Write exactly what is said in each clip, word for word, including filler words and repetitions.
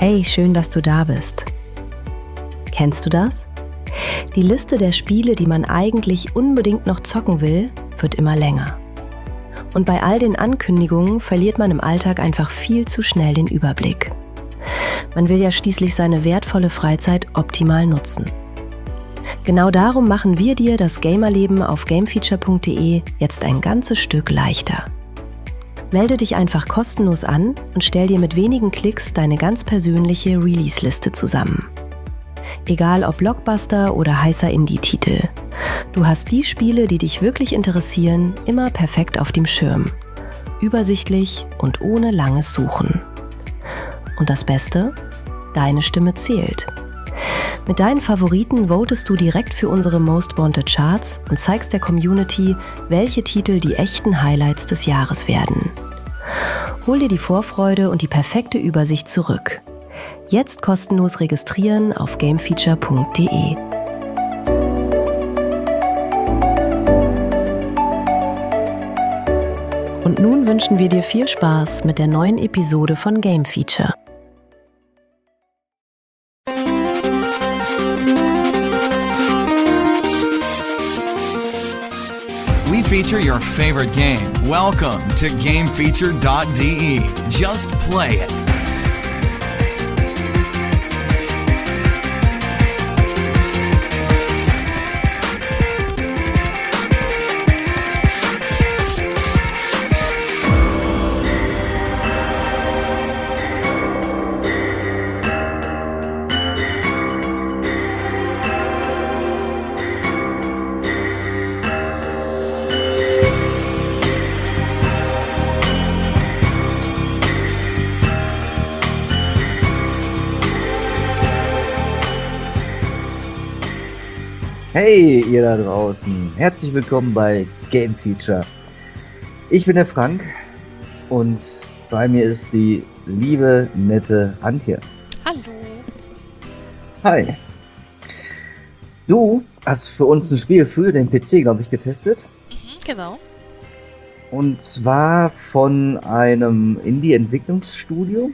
Hey, schön, dass du da bist. Kennst du das? Die Liste der Spiele, die man eigentlich unbedingt noch zocken will, wird immer länger. Und bei all den Ankündigungen verliert man im Alltag einfach viel zu schnell den Überblick. Man will ja schließlich seine wertvolle Freizeit optimal nutzen. Genau darum machen wir dir das Gamerleben auf gamefeature punkt de jetzt ein ganzes Stück leichter. Melde dich einfach kostenlos an und stell dir mit wenigen Klicks deine ganz persönliche Release-Liste zusammen. Egal ob Blockbuster oder heißer Indie-Titel. Du hast die Spiele, die dich wirklich interessieren, immer perfekt auf dem Schirm. Übersichtlich und ohne langes Suchen. Und das Beste? Deine Stimme zählt. Mit deinen Favoriten votest du direkt für unsere Most Wanted Charts und zeigst der Community, welche Titel die echten Highlights des Jahres werden. Hol dir die Vorfreude und die perfekte Übersicht zurück. Jetzt kostenlos registrieren auf gamefeature punkt de. Und nun wünschen wir dir viel Spaß mit der neuen Episode von Game Feature. We feature your favorite game. Welcome to game feature dot de. Just play it. Hey, ihr da draußen. Herzlich willkommen bei Game Feature. Ich bin der Frank und bei mir ist die liebe, nette Antje. Hallo. Hi. Du hast für uns ein Spiel für den P C, glaube ich, getestet. Mhm, genau. Und zwar von einem Indie-Entwicklungsstudio,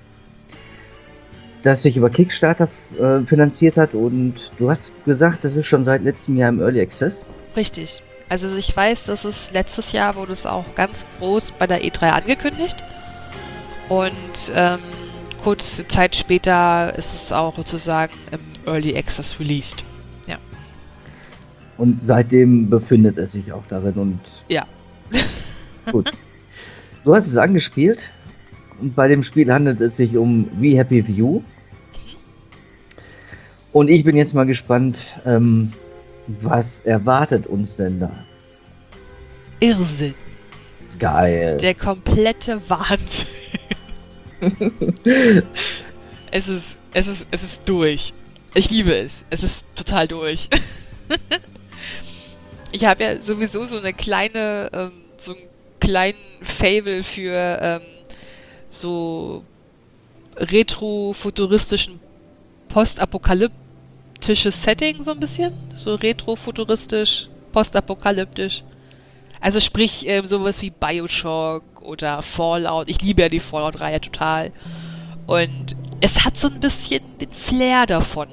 das sich über Kickstarter äh, finanziert hat, und du hast gesagt, das ist schon seit letztem Jahr im Early Access. Richtig. Also ich weiß, dass es letztes Jahr wurde es auch ganz groß bei der E drei angekündigt und ähm, kurze Zeit später ist es auch sozusagen im Early Access released. Ja. Und seitdem befindet es sich auch darin und... Ja. Gut. Du hast es angespielt und bei dem Spiel handelt es sich um We Happy View. Und ich bin jetzt mal gespannt, ähm, was erwartet uns denn da? Irrsinn. Geil. Der komplette Wahnsinn. es ist, es ist, es ist durch. Ich liebe es. Es ist total durch. Ich habe ja sowieso so eine kleine, ähm, so einen kleinen Faible für ähm, so retro-futuristischen postapokalyptisches Setting, so ein bisschen. So retro-futuristisch, postapokalyptisch. Also sprich, ähm, sowas wie Bioshock oder Fallout. Ich liebe ja die Fallout-Reihe total. Und es hat so ein bisschen den Flair davon.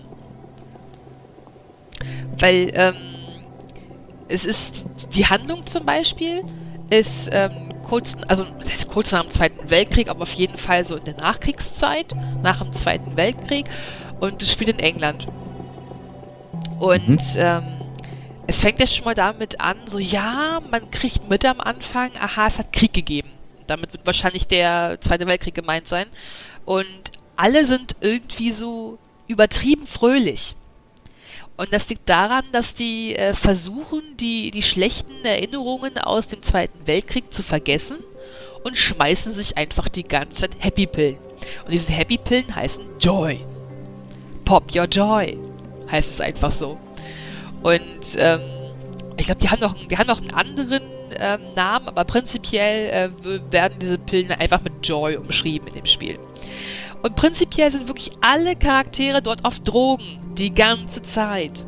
Weil, ähm, es ist, die Handlung zum Beispiel ist, ähm, kurz, also das heißt kurz nach dem Zweiten Weltkrieg, aber auf jeden Fall so in der Nachkriegszeit, nach dem Zweiten Weltkrieg. Und es spielt in England. Und mhm. ähm, es fängt jetzt schon mal damit an, so ja, man kriegt mit am Anfang, aha, es hat Krieg gegeben. Damit wird wahrscheinlich der Zweite Weltkrieg gemeint sein. Und alle sind irgendwie so übertrieben fröhlich. Und das liegt daran, dass die äh, versuchen, die, die schlechten Erinnerungen aus dem Zweiten Weltkrieg zu vergessen und schmeißen sich einfach die ganze Zeit Happy Pillen. Und diese Happy Pillen heißen Joy. Pop your Joy, heißt es einfach so. Und ähm, ich glaube, die haben noch, die haben noch einen anderen ähm, Namen, aber prinzipiell äh, werden diese Pillen einfach mit Joy umschrieben in dem Spiel. Und prinzipiell sind wirklich alle Charaktere dort auf Drogen, die ganze Zeit.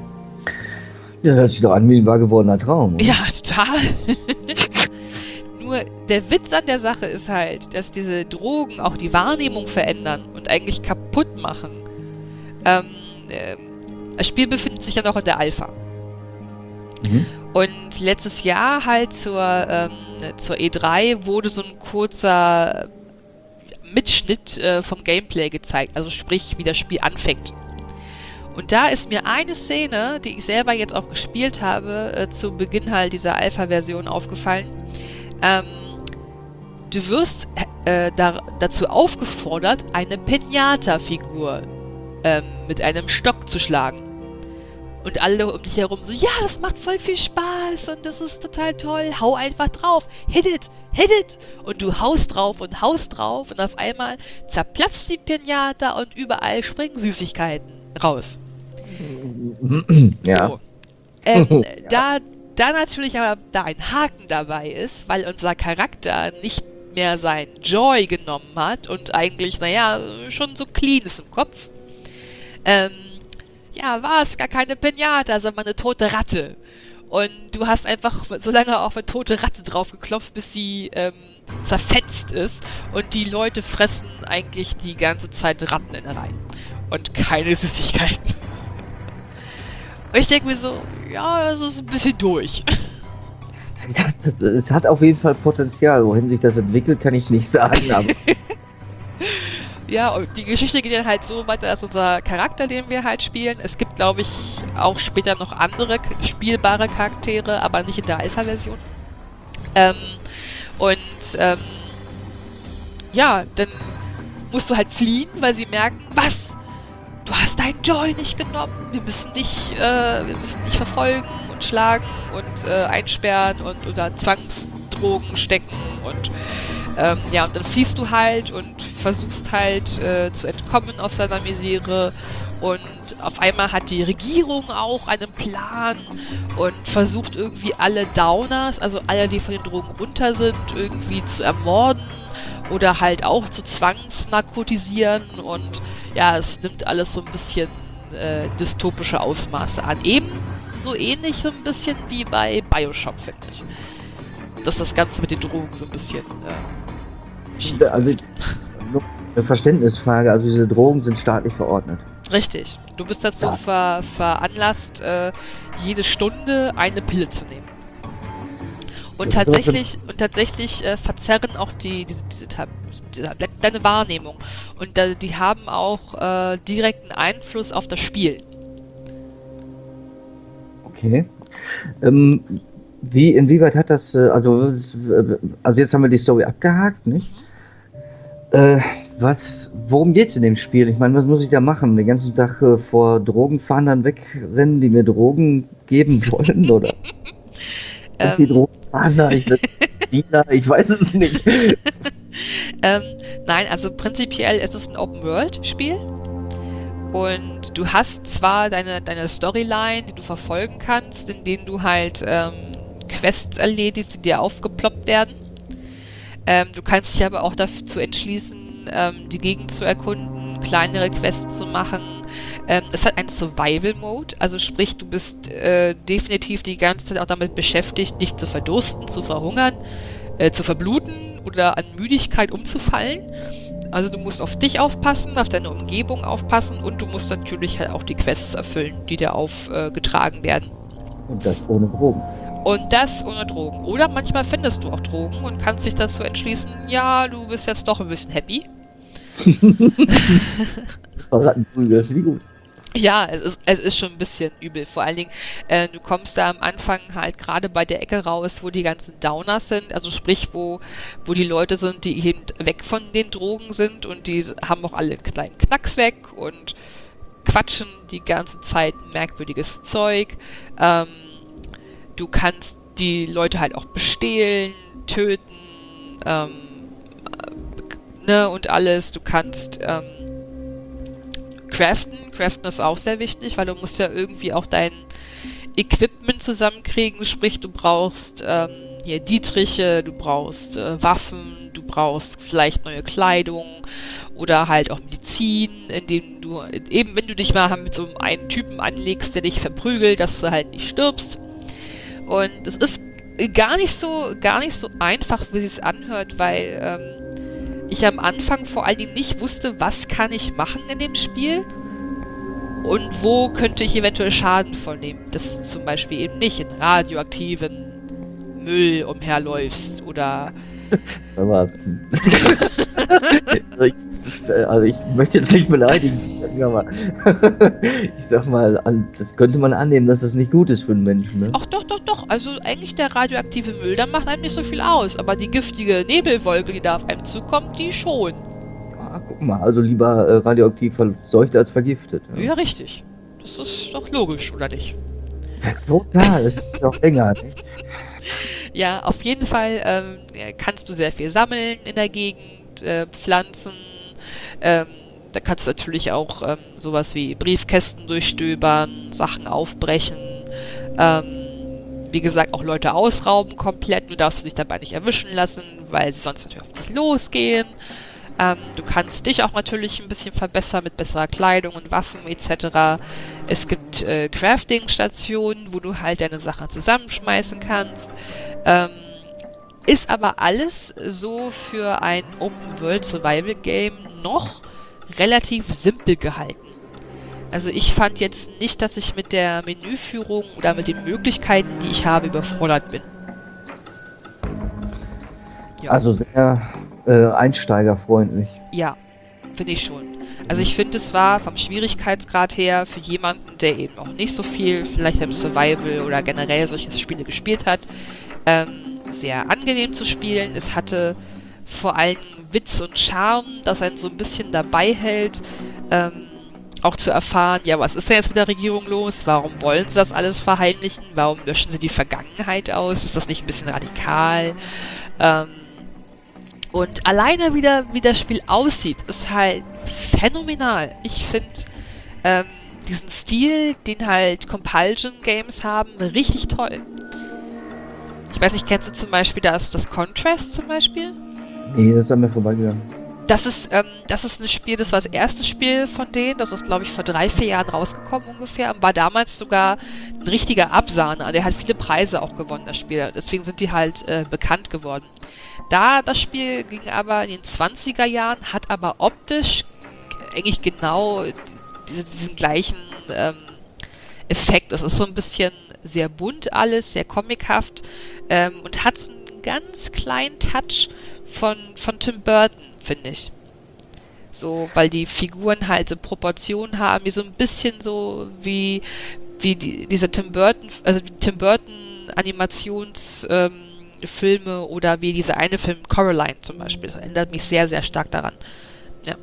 Das hört sich doch an wie ein wahr gewordener Traum. Oder? Ja, total. Nur Nur der Witz an der Sache ist halt, dass diese Drogen auch die Wahrnehmung verändern und eigentlich kaputt machen. Ähm, äh, das Spiel befindet sich ja noch in der Alpha. Mhm. Und letztes Jahr halt zur, ähm, zur E drei wurde so ein kurzer Mitschnitt äh, vom Gameplay gezeigt, also sprich, wie das Spiel anfängt. Und da ist mir eine Szene, die ich selber jetzt auch gespielt habe, äh, zu Beginn halt dieser Alpha-Version aufgefallen. Ähm, du wirst äh, da, dazu aufgefordert, eine Pinata-Figur ähm, mit einem Stock zu schlagen. Und alle um dich herum so, ja, das macht voll viel Spaß und das ist total toll, hau einfach drauf, hit it, hit it. Und du haust drauf und haust drauf und auf einmal zerplatzt die Pinata und überall springen Süßigkeiten raus. Ja. So. Ähm, Ja. da, da natürlich aber da ein Haken dabei ist, weil unser Charakter nicht mehr sein Joy genommen hat und eigentlich, naja, schon so clean ist im Kopf, ähm, ja, war es gar keine Pinata, sondern eine tote Ratte. Und du hast einfach so lange auf eine tote Ratte drauf geklopft, bis sie ähm, zerfetzt ist. Und die Leute fressen eigentlich die ganze Zeit Ratteninnereien. Und keine Süßigkeiten. Und ich denke mir so, ja, das ist ein bisschen durch. Das, es hat auf jeden Fall Potenzial. Wohin sich das entwickelt, kann ich nicht sagen. Aber Ja, und die Geschichte geht dann halt so weiter, dass unser Charakter, den wir halt spielen, es gibt, glaube ich, auch später noch andere k- spielbare Charaktere, aber nicht in der Alpha-Version. Ähm, und, ähm, ja, dann musst du halt fliehen, weil sie merken, was? Du hast deinen Joy nicht genommen, wir müssen dich, äh, wir müssen dich verfolgen und schlagen und äh, einsperren und unter Zwangsdrogen stecken und Ähm, ja, und dann fliehst du halt und versuchst halt äh, zu entkommen aus deiner Misere und auf einmal hat die Regierung auch einen Plan und versucht irgendwie alle Downers, also alle, die von den Drogen runter sind, irgendwie zu ermorden oder halt auch zu zwangsnarkotisieren und ja, es nimmt alles so ein bisschen äh, dystopische Ausmaße an. Eben so ähnlich so ein bisschen wie bei Bioshock, finde ich. Dass das Ganze mit den Drogen so ein bisschen äh, schief also nur eine Verständnisfrage, also diese Drogen sind staatlich verordnet. Richtig. Du bist dazu Ja. ver veranlasst, äh, jede Stunde eine Pille zu nehmen. Und Das ist sowas tatsächlich, und tatsächlich äh, verzerren auch die, diese, diese, Tab diese Tabletten deine Wahrnehmung. Und da, die haben auch äh, direkten Einfluss auf das Spiel. Okay. Ähm, wie, inwieweit hat das, äh, also, es, äh, also jetzt haben wir die Story abgehakt, nicht? Äh, was, worum geht's in dem Spiel? Ich meine, was muss ich da machen? Den ganzen Tag äh, vor Drogenfahndern wegrennen, die mir Drogen geben wollen, oder? Was die Ähm. Drogenfahnder? Ich bin Dealer, ich weiß es nicht. Ähm, nein, also prinzipiell ist es ein Open-World-Spiel. Und du hast zwar deine, deine Storyline, die du verfolgen kannst, in denen du halt ähm, Quests erledigst, die dir aufgeploppt werden. Ähm, du kannst dich aber auch dazu entschließen, ähm, die Gegend zu erkunden, kleinere Quests zu machen. Ähm, es hat einen Survival-Mode, also sprich, du bist äh, definitiv die ganze Zeit auch damit beschäftigt, dich zu verdursten, zu verhungern, äh, zu verbluten oder an Müdigkeit umzufallen. Also du musst auf dich aufpassen, auf deine Umgebung aufpassen und du musst natürlich halt auch die Quests erfüllen, die dir aufgetragen werden. Und das ohne Drogen. Und das ohne Drogen. Oder manchmal findest du auch Drogen und kannst dich dazu entschließen, ja, du bist jetzt doch ein bisschen happy. Rattenprügel, wie gut. Ja, es ist, es ist schon ein bisschen übel. Vor allen Dingen, äh, du kommst da am Anfang halt gerade bei der Ecke raus, wo die ganzen Downers sind, also sprich, wo, wo die Leute sind, die eben weg von den Drogen sind und die haben auch alle einen kleinen Knacks weg und quatschen die ganze Zeit merkwürdiges Zeug. Ähm, du kannst die Leute halt auch bestehlen, töten, ähm, äh, ne, und alles. Du kannst, ähm, Craften. Craften ist auch sehr wichtig, weil du musst ja irgendwie auch dein Equipment zusammenkriegen. Sprich, du brauchst ähm, hier Dietriche, du brauchst äh, Waffen, du brauchst vielleicht neue Kleidung oder halt auch Medizin, indem du, eben wenn du dich mal mit so einem Typen anlegst, der dich verprügelt, dass du halt nicht stirbst. Und es ist gar nicht so, gar nicht so einfach, wie es anhört, weil ähm, ich am Anfang vor allen Dingen nicht wusste, was kann ich machen in dem Spiel und wo könnte ich eventuell Schaden vornehmen. Dass du zum Beispiel eben nicht in radioaktiven Müll umherläufst oder Aber also, ich, also ich möchte jetzt nicht beleidigen, aber ich sag mal, das könnte man annehmen, dass das nicht gut ist für einen Menschen. Ne? Ach doch, doch, doch. Also eigentlich der radioaktive Müll, der macht einem nicht so viel aus. Aber die giftige Nebelwolke, die da auf einem zukommt, die schon. Ah, guck mal, also lieber äh, radioaktiv verseucht als vergiftet. Ja. ja, richtig. Das ist doch logisch, oder nicht? Ja, total, das ist doch länger, nicht? Ja, auf jeden Fall ähm, kannst du sehr viel sammeln in der Gegend, äh, Pflanzen. Ähm, da kannst du natürlich auch ähm, sowas wie Briefkästen durchstöbern, Sachen aufbrechen. Ähm, wie gesagt, auch Leute ausrauben komplett. Du darfst dich dabei nicht erwischen lassen, weil sie sonst natürlich auf dich losgehen. Ähm, du kannst dich auch natürlich ein bisschen verbessern mit besserer Kleidung und Waffen et cetera. Es gibt äh, Crafting-Stationen, wo du halt deine Sachen zusammenschmeißen kannst. Ähm, ist aber alles so für ein Open-World-Survival-Game noch relativ simpel gehalten. Also ich fand jetzt nicht, dass ich mit der Menüführung oder mit den Möglichkeiten, die ich habe, überfordert bin. Ja. Also sehr äh, einsteigerfreundlich. Ja, finde ich schon. Also ich finde, es war vom Schwierigkeitsgrad her für jemanden, der eben auch nicht so viel vielleicht im Survival oder generell solche Spiele gespielt hat, ähm, sehr angenehm zu spielen. Es hatte vor allem Witz und Charme, das einen so ein bisschen dabei hält, ähm, auch zu erfahren, ja, was ist denn jetzt mit der Regierung los? Warum wollen sie das alles verheimlichen? Warum löschen sie die Vergangenheit aus? Ist das nicht ein bisschen radikal? Ähm, und alleine wieder, wie das Spiel aussieht, ist halt phänomenal. Ich finde ähm, diesen Stil, den halt Compulsion Games haben, richtig toll. Ich weiß nicht, kennst du zum Beispiel das, das Contrast zum Beispiel? Nee, das ist an mir vorbeigegangen. Das ist, ähm, das ist ein Spiel, das war das erste Spiel von denen, das ist, glaube ich, vor drei, vier Jahren rausgekommen ungefähr und war damals sogar ein richtiger Absahner. Der hat viele Preise auch gewonnen, das Spiel. Deswegen sind die halt äh, bekannt geworden. Da, das Spiel ging aber in den zwanziger Jahren, hat aber optisch eigentlich genau diese, diesen gleichen ähm, Effekt. Es ist so ein bisschen sehr bunt alles, sehr comichaft ähm, und hat so einen ganz kleinen Touch von, von Tim Burton, finde ich. So, weil die Figuren halt so Proportionen haben, wie so ein bisschen so wie, wie die, diese Tim Burton, also die Tim Burton Animations ähm, Filme oder wie dieser eine Film Coraline zum Beispiel. Das erinnert mich sehr, sehr stark daran. Ja,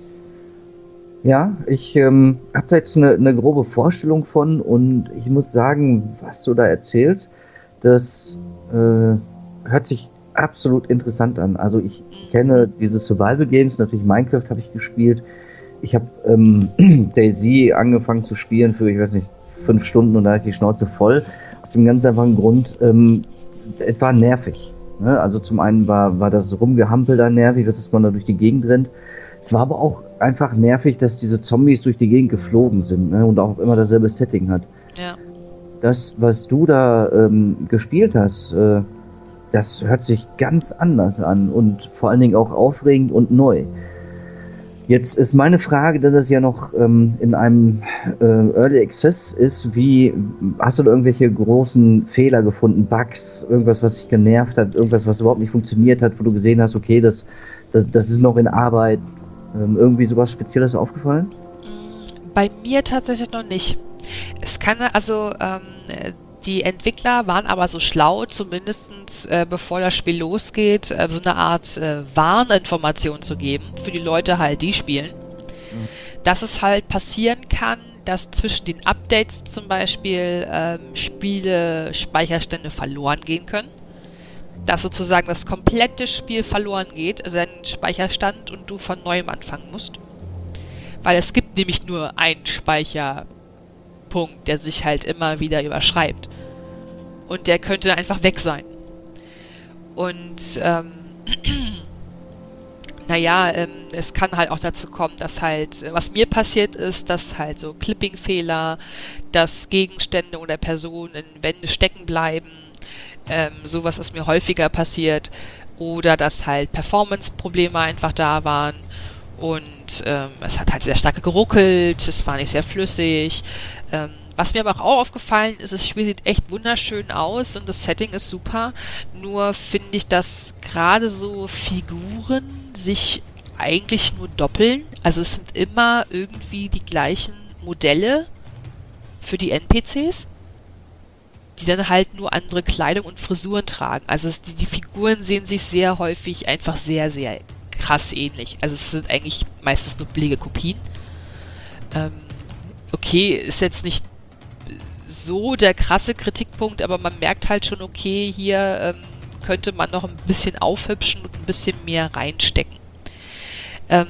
ja ich ähm, habe da jetzt eine, eine grobe Vorstellung von und ich muss sagen, was du da erzählst, das äh, hört sich absolut interessant an. Also ich kenne diese Survival Games, natürlich Minecraft habe ich gespielt. Ich habe ähm, DayZ angefangen zu spielen für, ich weiß nicht, fünf Stunden und da hatte ich die Schnauze voll. Aus dem ganz einfachen Grund, ähm, es war nervig. Ne? Also zum einen war, war das Rumgehampel da nervig, dass man da durch die Gegend rennt. Es war aber auch einfach nervig, dass diese Zombies durch die Gegend geflogen sind, ne? Und auch immer dasselbe Setting hat. ja. Das, was du da ähm, gespielt hast, äh, das hört sich ganz anders an und vor allen Dingen auch aufregend und neu. Jetzt ist meine Frage, dass das ja noch ähm, in einem äh, Early Access ist, wie, hast du da irgendwelche großen Fehler gefunden, Bugs, irgendwas, was dich genervt hat, irgendwas, was überhaupt nicht funktioniert hat, wo du gesehen hast, okay, das, das, das ist noch in Arbeit, ähm, irgendwie sowas Spezielles aufgefallen? Bei mir tatsächlich noch nicht. Es kann, also, ähm, die Entwickler waren aber so schlau, zumindest äh, bevor das Spiel losgeht, äh, so eine Art äh, Warninformation zu geben, für die Leute halt, die spielen. Mhm. Dass es halt passieren kann, dass zwischen den Updates zum Beispiel ähm, Spiele, Speicherstände verloren gehen können. Dass sozusagen das komplette Spiel verloren geht, also ein Speicherstand und du von neuem anfangen musst. Weil es gibt nämlich nur einen Speicherpunkt, der sich halt immer wieder überschreibt. Und der könnte einfach weg sein. Und ähm, naja, ähm, es kann halt auch dazu kommen, dass halt, äh, was mir passiert ist, dass halt so Clipping-Fehler, dass Gegenstände oder Personen in Wände stecken bleiben, ähm, sowas ist mir häufiger passiert, oder dass halt Performance-Probleme einfach da waren und ähm, es hat halt sehr stark geruckelt, es war nicht sehr flüssig. Ähm, was mir aber auch aufgefallen ist, das Spiel sieht echt wunderschön aus und das Setting ist super, nur finde ich, dass gerade so Figuren sich eigentlich nur doppeln. Also es sind immer irgendwie die gleichen Modelle für die N P Cs, die dann halt nur andere Kleidung und Frisuren tragen. Also es, die, die Figuren sehen sich sehr häufig einfach sehr, sehr krass ähnlich. Also es sind eigentlich meistens nur billige Kopien. Ähm, okay, ist jetzt nicht so der krasse Kritikpunkt, aber man merkt halt schon, okay, hier ähm, könnte man noch ein bisschen aufhübschen und ein bisschen mehr reinstecken. Ähm,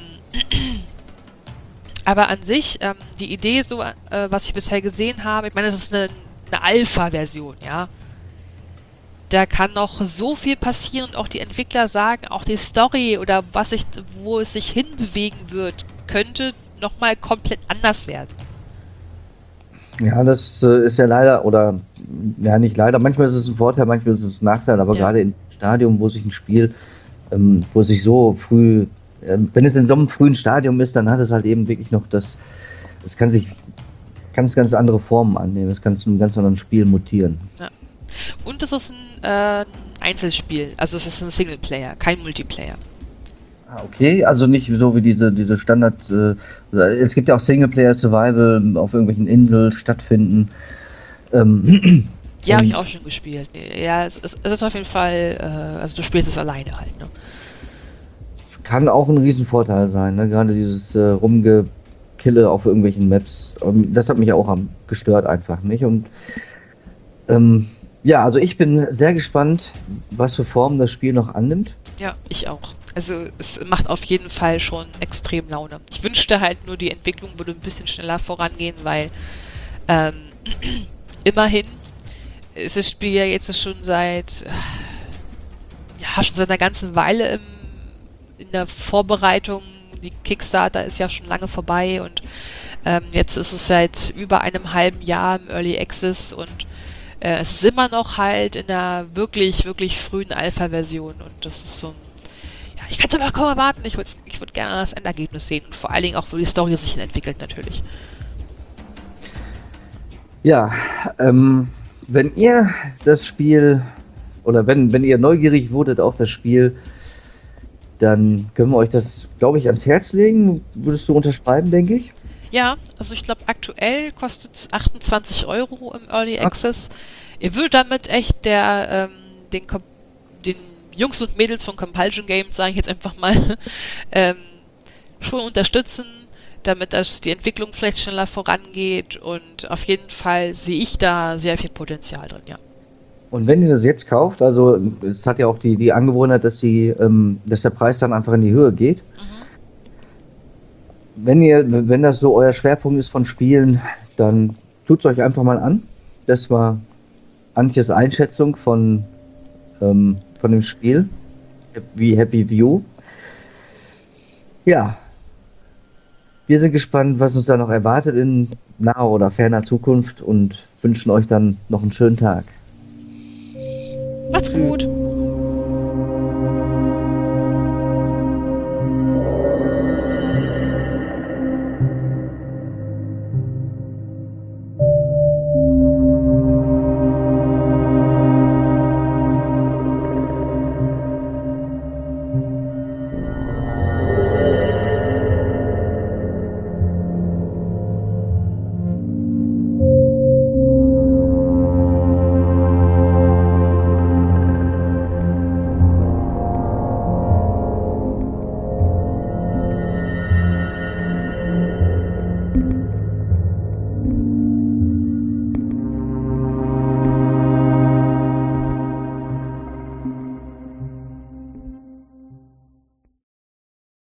aber an sich, ähm, die Idee, so äh, was ich bisher gesehen habe, ich meine, es ist eine, eine Alpha-Version, ja. Da kann noch so viel passieren und auch die Entwickler sagen, auch die Story oder was sich, wo es sich hinbewegen wird, könnte nochmal komplett anders werden. Ja, das äh, ist ja leider, oder ja nicht leider, manchmal ist es ein Vorteil, manchmal ist es ein Nachteil, aber Ja. gerade im Stadium, wo sich ein Spiel, ähm, wo sich so früh, äh, wenn es in so einem frühen Stadium ist, dann hat es halt eben wirklich noch das, es kann sich ganz, ganz andere Formen annehmen, es kann zu einem ganz anderen Spiel mutieren. Ja. Und es ist ein äh, Einzelspiel, also es ist ein Singleplayer, kein Multiplayer. Ah, okay, also nicht so wie diese, diese Standard, äh, es gibt ja auch Singleplayer-Survival auf irgendwelchen Inseln stattfinden. Ähm, Ja, habe ich und- auch schon gespielt. Ja, es, es, es ist auf jeden Fall, äh, also du spielst es alleine halt, ne? Kann auch ein Riesenvorteil sein, ne? Gerade dieses äh, Rumgekille auf irgendwelchen Maps. Ähm, das hat mich auch am, gestört einfach, nicht? Und ähm, ja, also ich bin sehr gespannt, was für Formen das Spiel noch annimmt. Ja, ich auch. Also es macht auf jeden Fall schon extrem Laune. Ich wünschte halt nur, die Entwicklung würde ein bisschen schneller vorangehen, weil ähm, immerhin ist das Spiel ja jetzt schon seit äh, ja, schon seit einer ganzen Weile im, in der Vorbereitung. Die Kickstarter ist ja schon lange vorbei und ähm, jetzt ist es seit über einem halben Jahr im Early Access und äh, es ist immer noch halt in der wirklich, wirklich frühen Alpha-Version und das ist so ein ja, ich kann es aber kaum erwarten. Ich würde ich würd gerne das Endergebnis sehen und vor allen Dingen auch, wo die Story sich entwickelt natürlich. Ja, ähm, wenn ihr das Spiel oder wenn, wenn ihr neugierig wurdet auf das Spiel, dann können wir euch das, glaube ich, ans Herz legen. Würdest du unterschreiben, denke ich? Ja, also ich glaube aktuell kostet es achtundzwanzig Euro im Early Ach. Access. Ihr würdet damit echt der, ähm, den, Kom- den Jungs und Mädels von Compulsion Games, sage ich jetzt einfach mal, ähm, schon unterstützen, damit das die Entwicklung vielleicht schneller vorangeht und auf jeden Fall sehe ich da sehr viel Potenzial drin, ja. Und wenn ihr das jetzt kauft, also es hat ja auch die, die Angewohnheit, dass, die, ähm, dass der Preis dann einfach in die Höhe geht. Wenn ihr, wenn das so euer Schwerpunkt ist von Spielen, dann tut es euch einfach mal an. Das war Antjes Einschätzung von, ähm, von dem Spiel, wie Happy View. Ja, wir sind gespannt, was uns da noch erwartet in naher oder ferner Zukunft und wünschen euch dann noch einen schönen Tag. Macht's gut!